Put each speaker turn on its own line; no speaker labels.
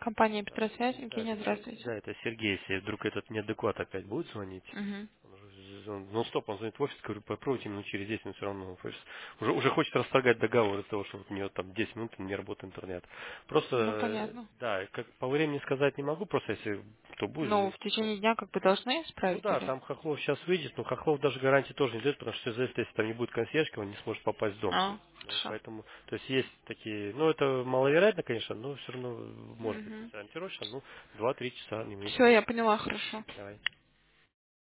Компания Петросвязь.
Да,
Евгения, здравствуйте.
да, это Сергей, если вдруг этот неадекват опять будет звонить.
Угу.
Ну стоп, он звонит в офис, говорю, попробуйте минут через 10 минут все равно в офис. Уже хочет расторгать договор из-за того, что вот у него там 10 минут не работает интернет. Просто,
Ну, понятно.
да, как по времени сказать не могу, просто если кто будет
Ну,
звонить.
в течение дня как бы должны
Ну
исправить
да,
или?
там Хохлов сейчас выйдет, но Хохлов даже гарантии тоже не дает, потому что из-за этого, если там не будет консьержки, он не сможет попасть в дом. То
А,
есть,
хорошо.
поэтому, то есть есть такие, ну это маловероятно, конечно, но все равно может быть
Угу.
ориентировочно, ну 2-3 часа, не меньше.
Все, я поняла, хорошо.
Давай.